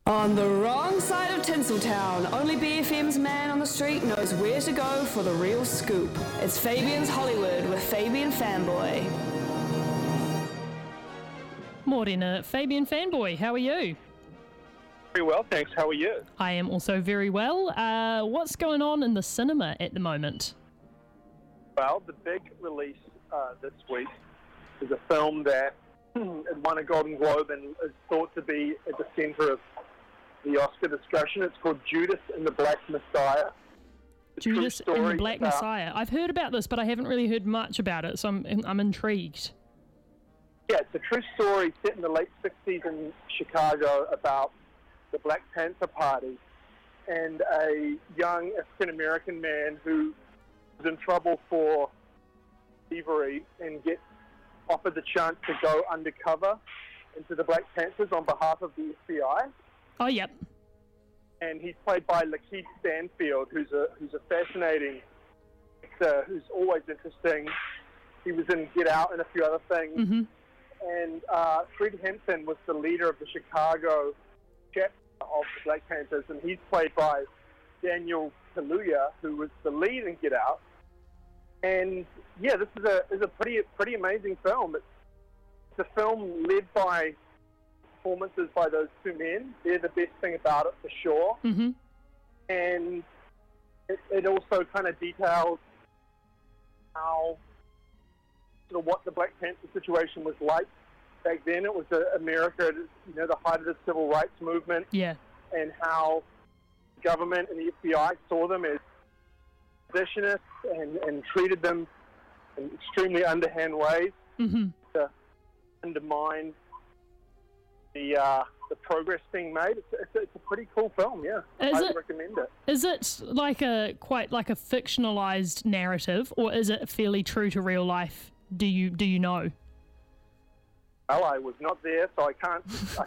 On the wrong side of Tinseltown, only BFM's man on the street knows where to go for the real scoop. It's Fabian's Hollywood with Fabian Fanboy. Morena, Fabian Fanboy, how are you? Very well, thanks. How are you? I am also very well. What's going on in the cinema at the moment? Well, the big release this week is a film that won a Golden Globe and is thought to be at the centre of the Oscar discussion. It's called Judas and the Black Messiah. Judas and the Black Messiah. I've heard about this, but I haven't really heard much about it, so I'm intrigued. Yeah, it's a true story set in the late 60s in Chicago about the Black Panther Party and a young African-American man who was in trouble for thievery and gets offered the chance to go undercover into the Black Panthers on behalf of the FBI. Oh, yep. And he's played by Lakeith Stanfield, who's a fascinating actor, who's always interesting. He was in Get Out and a few other things. Mm-hmm. And Fred Hampton was the leader of the Chicago chapter of the Black Panthers, and he's played by Daniel Kaluuya, who was the lead in Get Out. And yeah, this is a pretty amazing film. It's a film led by performances by those two men. They're the best thing about it, for sure. Mm-hmm. And it also kind of details how sort of what the Black Panther situation was like back then. It was America, the height of the civil rights movement. Yeah. And how the government and the FBI saw them as positionists and treated them in extremely underhand ways to undermine the progress being made. It's a pretty cool film, yeah. I recommend it. Is it quite like a fictionalized narrative, or is it fairly true to real life? Do you know? Well, I was not there, so I can't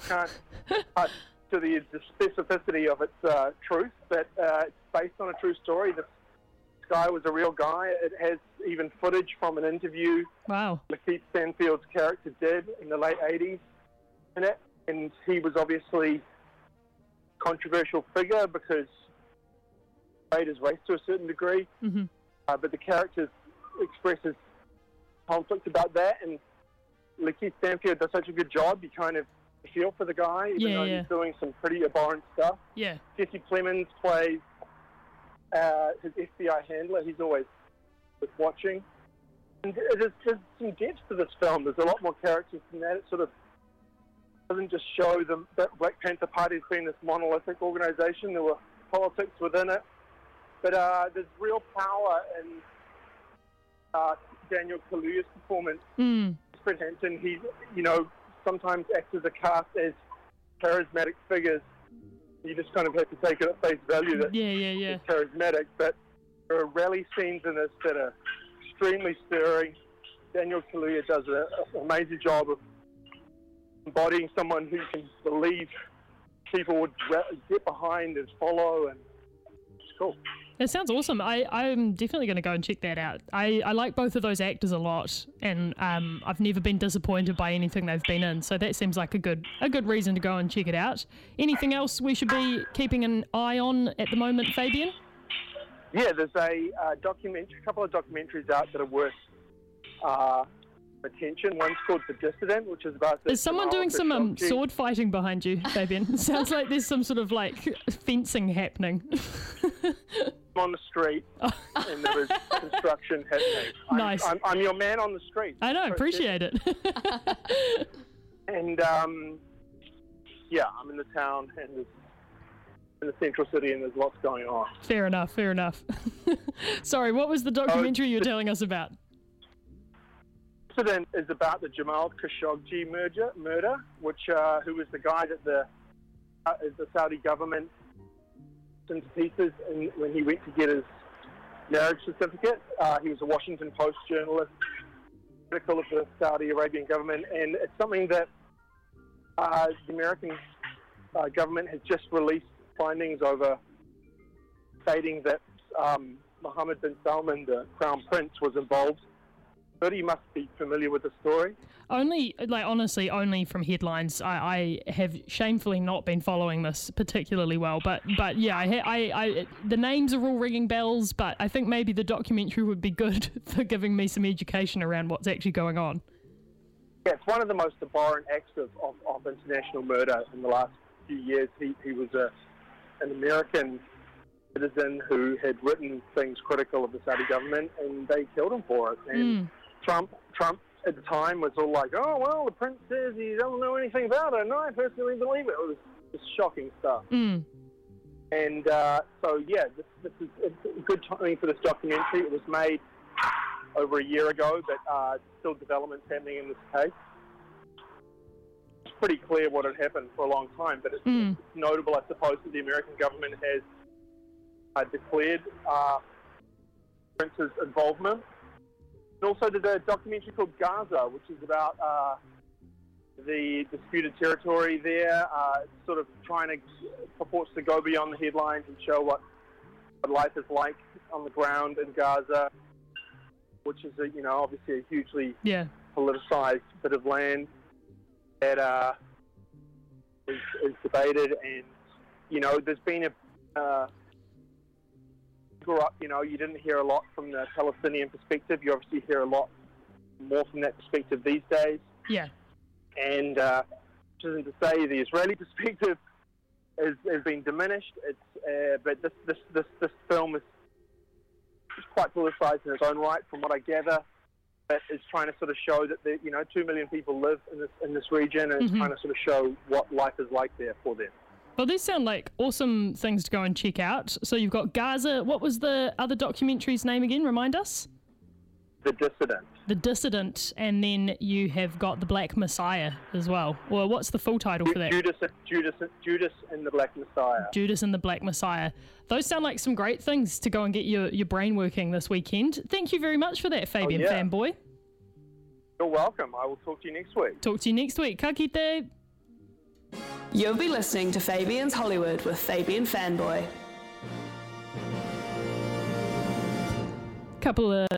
to the specificity of its truth, but it's based on a true story. This guy was a real guy. It has even footage from an interview Lakeith Stanfield's character did in the late 80s in it, and he was obviously a controversial figure because he played his race to a certain degree, but the character expresses conflict about that, and Lakeith Stanfield does such a good job, you kind of feel for the guy, even though he's doing some pretty abhorrent stuff. Yeah. Jesse Plemons plays his FBI handler. He's always worth watching. And there's some depth to this film. There's a lot more characters than that. It sort of doesn't just show the Black Panther Party as being this monolithic organization. There were politics within it. But there's real power in Daniel Kaluuya's performance. Fred Hampton, he, sometimes actors are cast as charismatic figures. You just kind of have to take it at face value that it's charismatic. But there are rally scenes in this that are extremely stirring. Daniel Kaluuya does an amazing job of embodying someone who can believe people would get behind and follow, and it's cool. It sounds awesome. I'm definitely going to go and check that out. I like both of those actors a lot, and I've never been disappointed by anything they've been in, so that seems like a good reason to go and check it out. Anything else we should be keeping an eye on at the moment, Fabian? Yeah, there's a couple of documentaries out that are worth attention. One's called The Dissident, which is about... Is someone doing some sword fighting behind you, Fabian? Sounds like there's some sort of fencing happening. I'm on the street, and there was construction happening. Nice. I'm your man on the street. I know, appreciate it. And I'm in the town, and there's in the central city, and there's lots going on. Fair enough. Sorry, what was the documentary you were telling us about? The Dissident is about the Jamal Khashoggi murder, who was the guy that the Saudi government into pieces when he went to get his marriage certificate. He was a Washington Post journalist, critical of the Saudi Arabian government, and it's something that the American government has just released findings over, stating that Mohammed bin Salman, the Crown Prince, was involved But you must be familiar with the story. Honestly, only from headlines. I have shamefully not been following this particularly well, but yeah, I the names are all ringing bells, but I think maybe the documentary would be good for giving me some education around what's actually going on. Yeah, it's one of the most abhorrent acts of international murder in the last few years. He was an American citizen who had written things critical of the Saudi government, and they killed him for it. And Trump at the time was all like, oh, well, the prince says he doesn't know anything about it. No, I personally believe it. It was just shocking stuff. And so, yeah, this is good timing for this documentary. It was made over a year ago, but still developments happening in this case. It's pretty clear what had happened for a long time, but it's notable, I suppose, that the American government has declared Prince's involvement. And also did a documentary called Gaza, which is about the disputed territory there. It's sort of purports to go beyond the headlines and show what life is like on the ground in Gaza, which is obviously a hugely politicized bit of land that is debated. And there's been you didn't hear a lot from the Palestinian perspective. You obviously hear a lot more from that perspective these days. Yeah. And which isn't to say the Israeli perspective has been diminished. But this film is quite politicized in its own right, from what I gather. But it's trying to sort of show that 2 million people live in this region, and it's trying to sort of show what life is like there for them. Well, these sound like awesome things to go and check out. So you've got Gaza. What was the other documentary's name again? Remind us. The Dissident. The Dissident, and then you have got The Black Messiah as well. Well, what's the full title for that? Judas and the Black Messiah. Judas and the Black Messiah. Those sound like some great things to go and get your brain working this weekend. Thank you very much for that, Fabian Fanboy. You're welcome. I will talk to you next week. Talk to you next week. Ka kite. You'll be listening to Fabian's Hollywood with Fabian Fanboy. Couple of